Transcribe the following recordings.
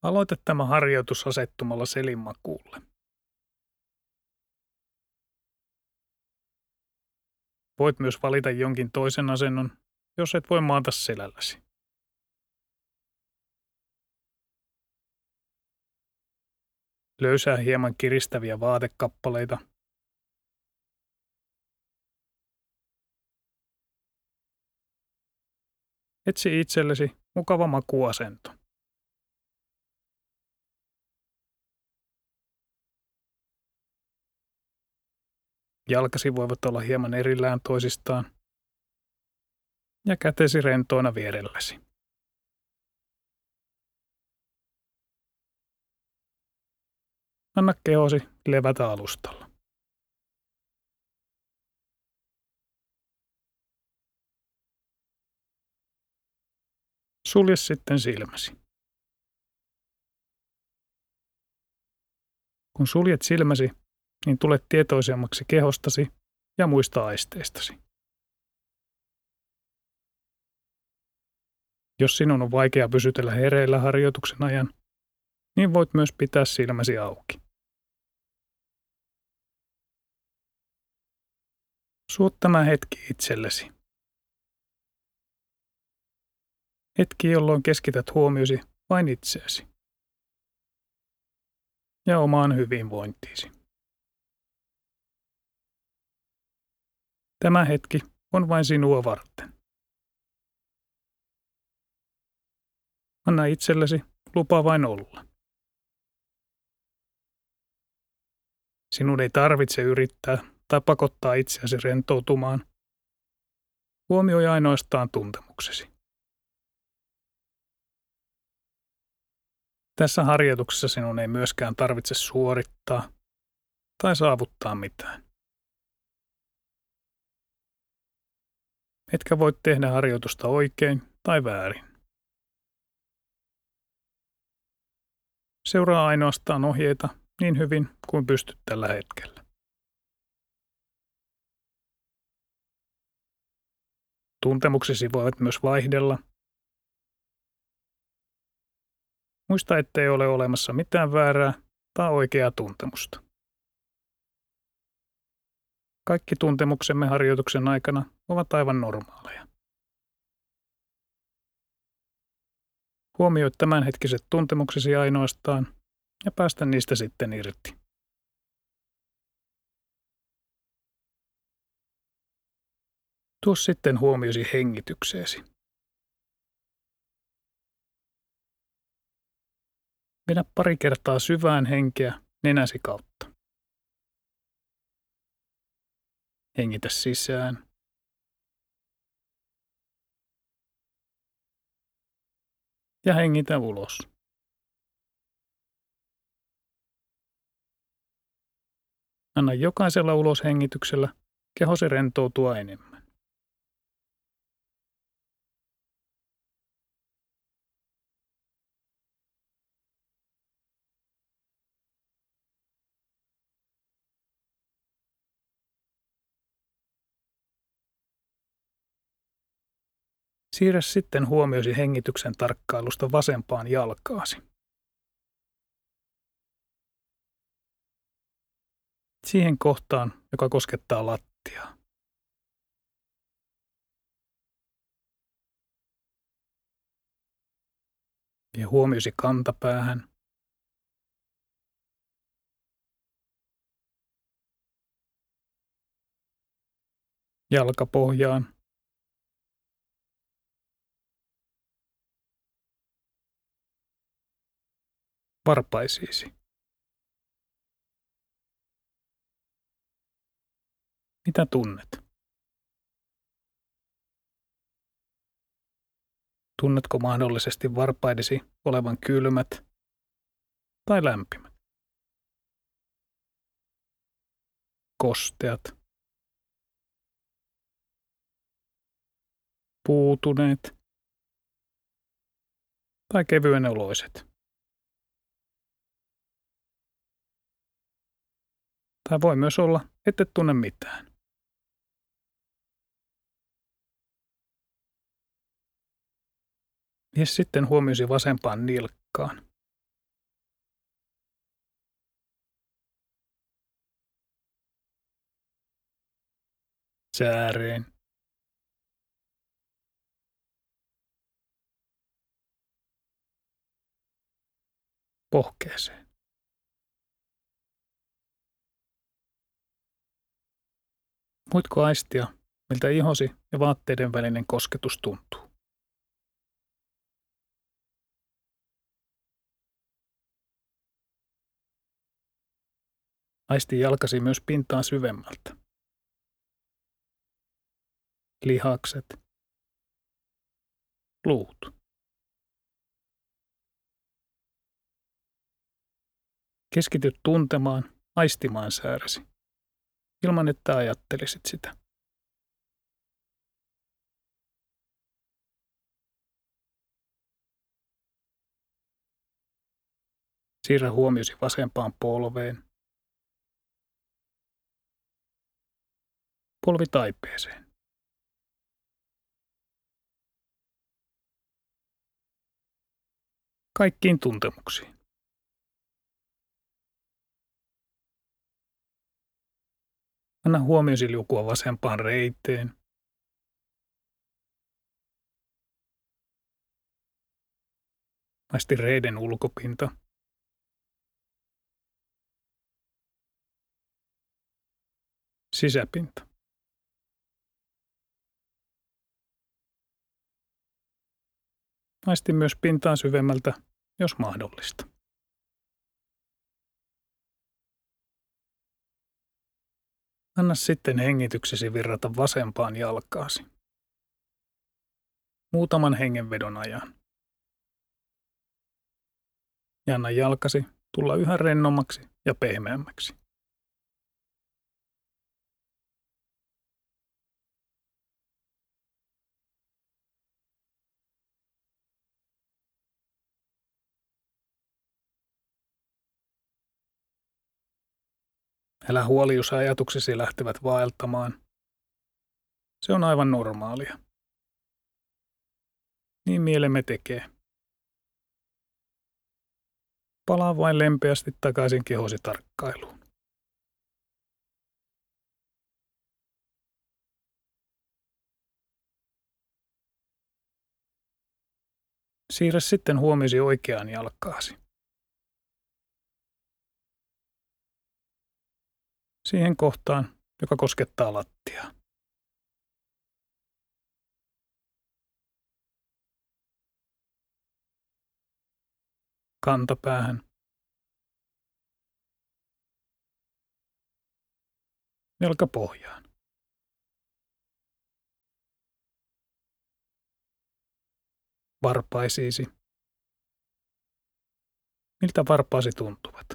Aloita tämä harjoitus asettumalla selin makuulle. Voit myös valita jonkin toisen asennon, jos et voi maata selälläsi. Löysää hieman kiristäviä vaatekappaleita. Etsi itsellesi mukava makuasento. Jalkasi voivat olla hieman erillään toisistaan ja kätesi rentoina vierelläsi. Anna kehosi levätä alustalla. Sulje sitten silmäsi. Kun suljet silmäsi, niin tulet tietoisemmaksi kehostasi ja muista aisteistasi. Jos sinun on vaikea pysytellä hereillä harjoituksen ajan, niin voit myös pitää silmäsi auki. Suot tämä hetki itsellesi. Hetki, jolloin keskität huomiosi vain itseesi ja omaan hyvinvointiisi. Tämä hetki on vain sinua varten. Anna itsellesi lupa vain olla. Sinun ei tarvitse yrittää tai pakottaa itseäsi rentoutumaan. Huomioi ainoastaan tuntemuksesi. Tässä harjoituksessa sinun ei myöskään tarvitse suorittaa tai saavuttaa mitään. Etkä voi tehdä harjoitusta oikein tai väärin. Seuraa ainoastaan ohjeita niin hyvin kuin pystyt tällä hetkellä. Tuntemuksesi voivat myös vaihdella. Muista, ettei ole olemassa mitään väärää tai oikeaa tuntemusta. Kaikki tuntemuksemme harjoituksen aikana ovat aivan normaaleja. Huomioi tämänhetkiset tuntemuksesi ainoastaan ja päästä niistä sitten irti. Tuo sitten huomiosi hengitykseesi. Vedä pari kertaa syvään henkeä nenäsi kautta. Hengitä sisään. Ja hengitä ulos. Anna jokaisella uloshengityksellä kehosi rentoutua enemmän. Siirrä sitten huomiosi hengityksen tarkkailusta vasempaan jalkaasi. Siihen kohtaan, joka koskettaa lattiaa. Ja huomiosi kantapäähän. Jalkapohjaan. Varpaisiisi. Mitä tunnet? Tunnetko mahdollisesti varpaidesi olevan kylmät tai lämpimät? Kosteat? Puutuneet? Tai kevyen oloiset? Tai voi myös olla, ette tunne mitään. Vie sitten huomiosi vasempaan nilkkaan. sääreen, pohkeeseen. Voitko aistia, miltä ihosi ja vaatteiden välinen kosketus tuntuu? Aisti jalkasi myös pintaa syvemmältä. Lihakset, luut. Keskity tuntemaan, aistimaan sääresi, ilman että ajattelisit sitä. Siirrä huomiosi vasempaan polveen, polvitaipeeseen. Kaikkiin tuntemuksiin. Anna huomiosi liukua vasempaan reiteen. Aisti reiden ulkopinta. Sisäpinta. Aisti myös pintaa syvemmältä, jos mahdollista. Anna sitten hengityksesi virrata vasempaan jalkaasi. Muutaman hengenvedon ajan. Ja anna jalkasi tulla yhä rennommaksi ja pehmeämmäksi. Älä huoli, jos ajatuksesi lähtevät vaeltamaan. Se on aivan normaalia. Niin mielemme tekee. Palaa vain lempeästi takaisin kehosi tarkkailuun. Siirrä sitten huomiosi oikeaan jalkaasi. Siihen kohtaan, joka koskettaa lattiaa. Kantapäähän. Jalkapohjaan. Varpaisiisi. Miltä varpaasi tuntuvat?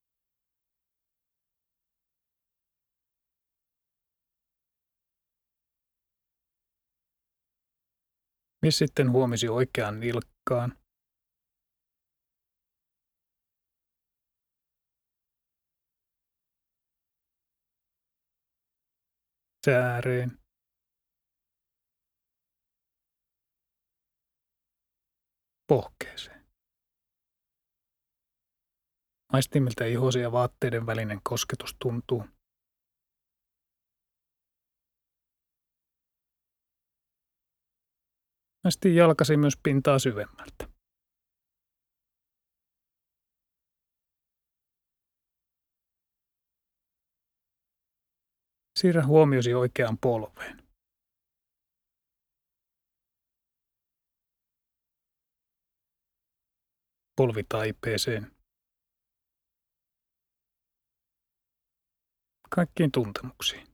Vie sitten huomisi oikeaan nilkkaan. Sääreen. Pohkeeseen. Aisti, miltä ihosi ja vaatteiden välinen kosketus tuntuu. Aisti jalkasi myös pintaa syvemmältä. Siirrä huomiosi oikeaan polveen. Polvitaipeeseen. Kaikkiin tuntemuksiin.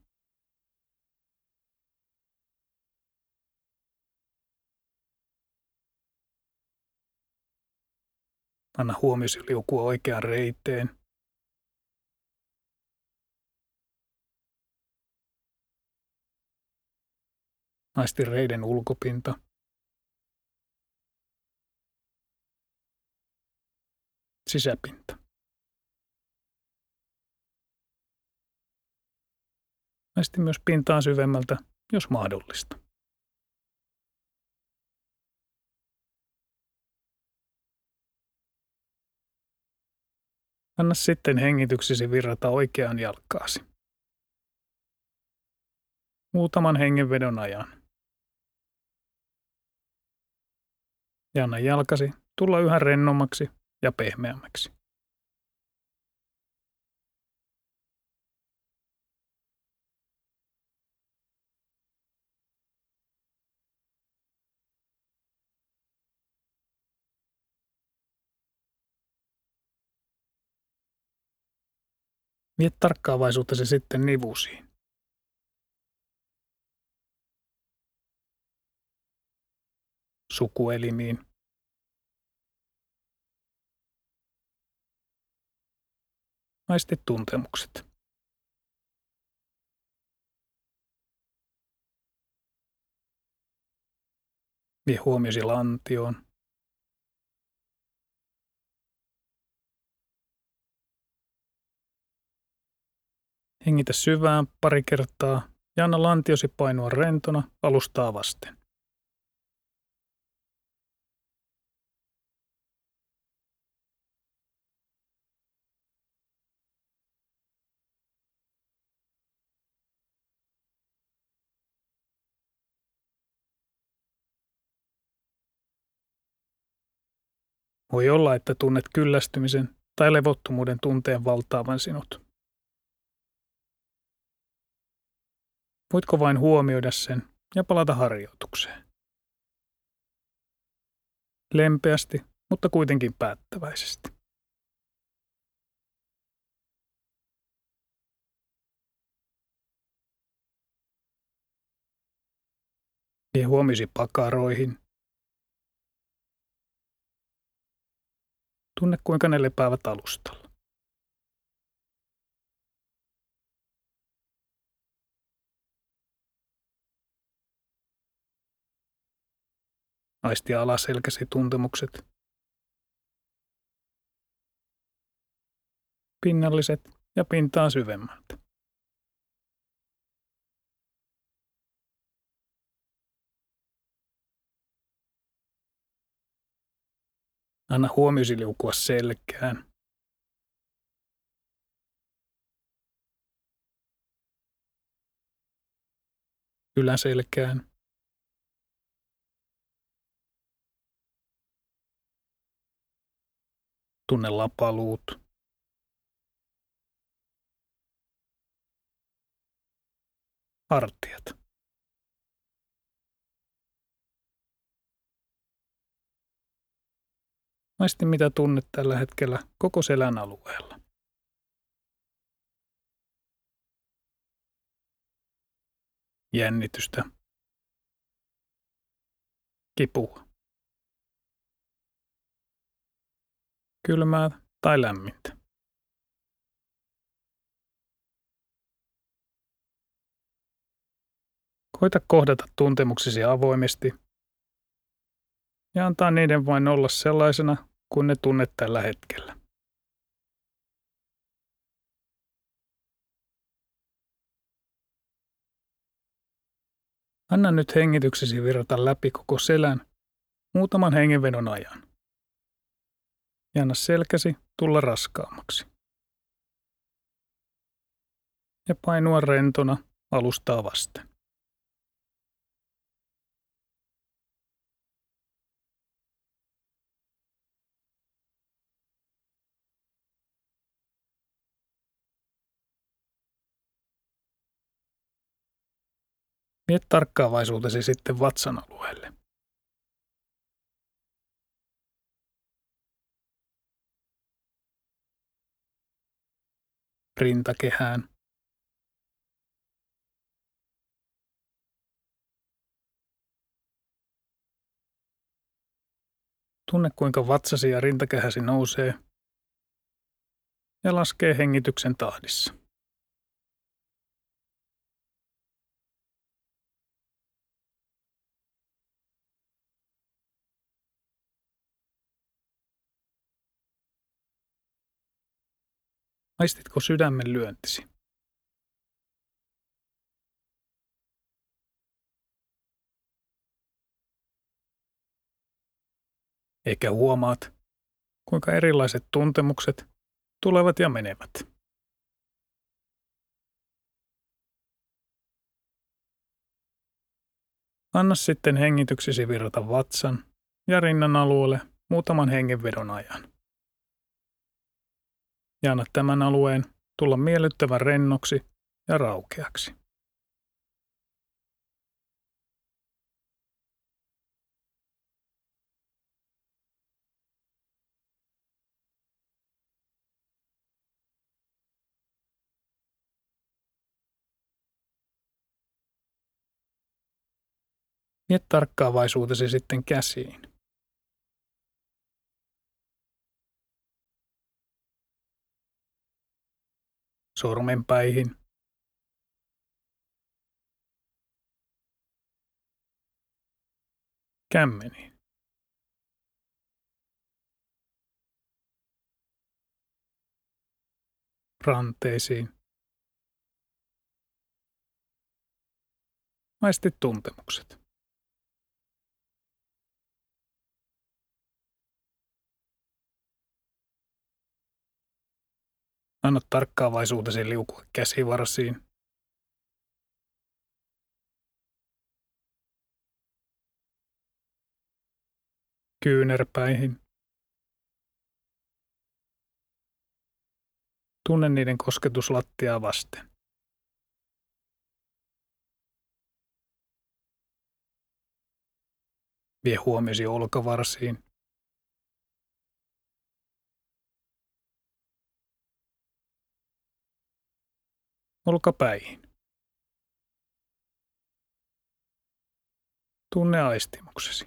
Anna huomiosi liukua oikeaan reiteen. Aisti reiden ulkopinta. Sisäpinta. Aisti myös pintaa syvemmältä, jos mahdollista. Anna sitten hengityksesi virrata oikeaan jalkaasi. muutaman hengenvedon ajan. Ja anna jalkasi tulla yhä rennommaksi ja pehmeämmäksi. Vie tarkkaavaisuutesi sitten nivusiin. Sukuelimiin. Aisti tuntemukset. Vie huomiosi lantioon. Hengitä syvään pari kertaa ja anna lantiosi painua rentona alustaa vasten. Voi olla, että tunnet kyllästymisen tai levottomuuden tunteen valtaavan sinut. Voitko vain huomioida sen ja palata harjoitukseen? Lempeästi, mutta kuitenkin päättäväisesti. Vie huomiosi pakaroihin. Tunne, kuinka ne lepäävät alustalla. Aisti alaselkäsi tuntemukset. Pinnalliset ja pintaa syvemmältä. Anna huomiosi liukua selkään. Yläselkään. Tunne lapaluut. Hartiat. Aisti, mitä tunnet tällä hetkellä koko selän alueella. Jännitystä. Kipua. Kylmää tai lämmintä. Koita kohdata tuntemuksesi avoimesti ja antaa niiden vain olla sellaisena kuin ne tunnet tällä hetkellä. Anna nyt hengityksesi virrata läpi koko selän muutaman hengenvedon ajan. Ja anna selkäsi tulla raskaammaksi. Ja painua rentona alustaa vasten. Vie tarkkaavaisuutesi sitten vatsan alueelle. Rintakehään. Tunne, kuinka vatsasi ja rintakehäsi nousee ja laskee hengityksen tahdissa. Aistitko sydämen lyöntisi? Eikä huomaat, kuinka erilaiset tuntemukset tulevat ja menevät. Anna sitten hengityksesi virrata vatsan ja rinnan alueelle muutaman hengenvedon ajan. Ja anna tämän alueen tulla miellyttävän rennoksi ja raukeaksi. Vie tarkkaavaisuutesi sitten käsiin. Sormenpäihin. Kämmeniin. Ranteisiin. Maisti tuntemukset. Anna tarkkaavaisuutesi liukua käsivarsiin. Kyynärpäihin. Tunne niiden kosketus lattiaa vasten. Vie huomiosi olkavarsiin. Olkapäihin. Tunne aistimuksesi.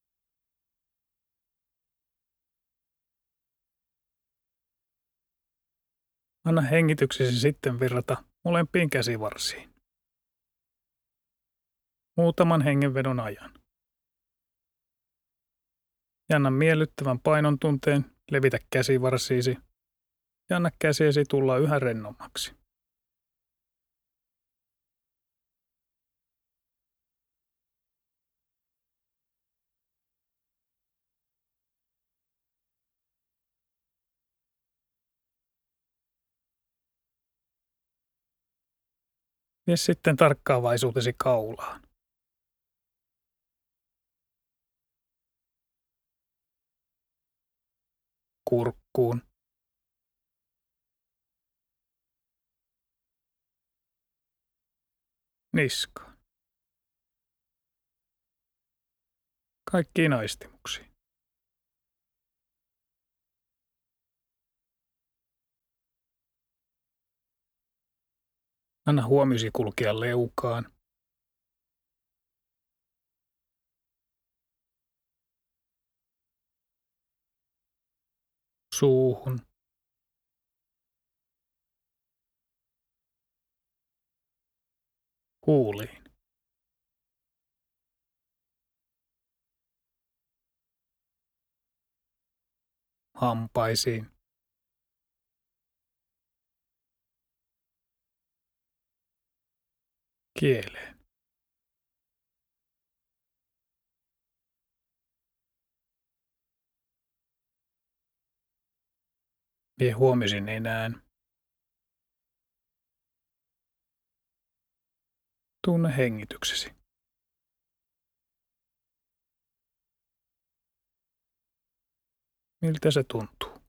Anna hengityksesi sitten virrata molempiin käsivarsiin. Muutaman hengenvedon ajan. Ja anna miellyttävän painon tunteen levitä käsivarsiisi ja anna käsiesi tulla yhä rennommaksi. Vie sitten tarkkaavaisuutesi kaulaan. Kurkkuun. Niskaan. Kaikkiin aistimuksiin. Anna huomiosi kulkea leukaan. Suuhun. Huuliin. Hampaisiin. Kieleen. Vie huomiosi nenään. Tunne hengityksesi. Miltä se tuntuu?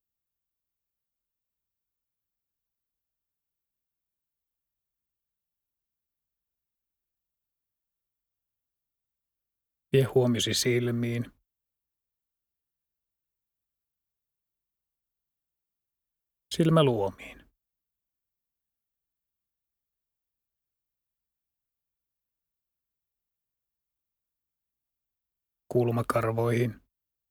Vie huomiosi silmiin. Silmäluomiin. Kulmakarvoihin.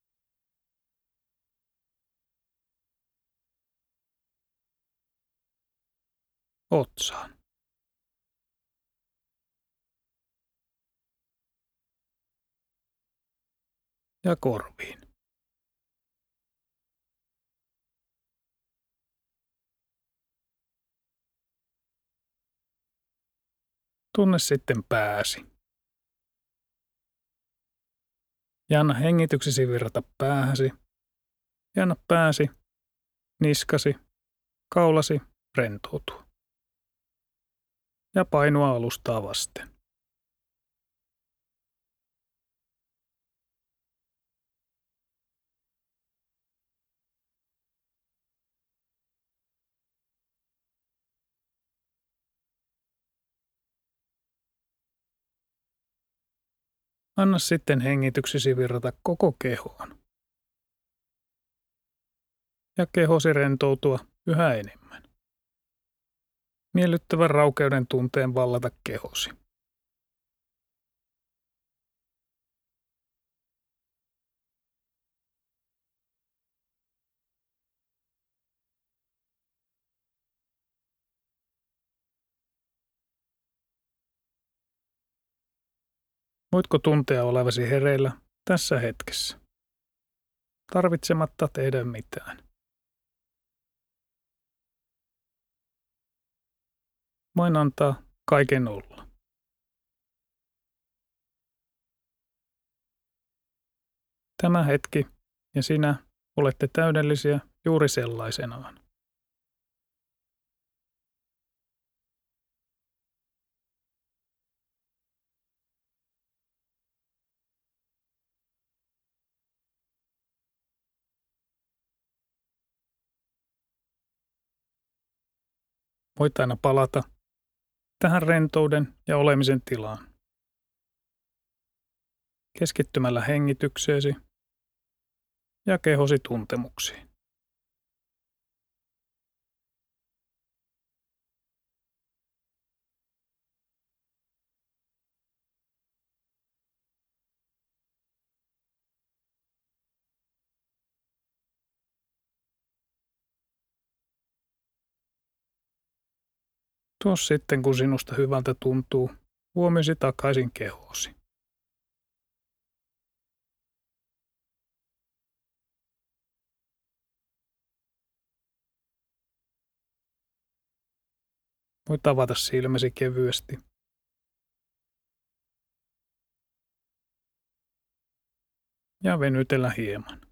Otsaan. Ja korviin. Tunne sitten pääsi. Ja anna hengityksesi virrata päähäsi. Ja anna pääsi, niskasi, kaulasi rentoutua. Ja painua alustaa vasten. Anna sitten hengityksesi virrata koko kehoon. Ja kehosi rentoutua yhä enemmän. Miellyttävän raukeuden tunteen vallata kehosi. Voitko tuntea olevasi hereillä tässä hetkessä, tarvitsematta tehdä mitään? Vain antaa kaiken olla. Tämä hetki ja sinä olette täydellisiä juuri sellaisenaan. Voit aina palata tähän rentouden ja olemisen tilaan. Keskittymällä hengitykseesi ja kehosi tuntemuksiin. Tuo sitten, kun sinusta hyvältä tuntuu, huomiosi takaisin kehoosi. Voit avata silmäsi kevyesti. Ja venytellä hieman.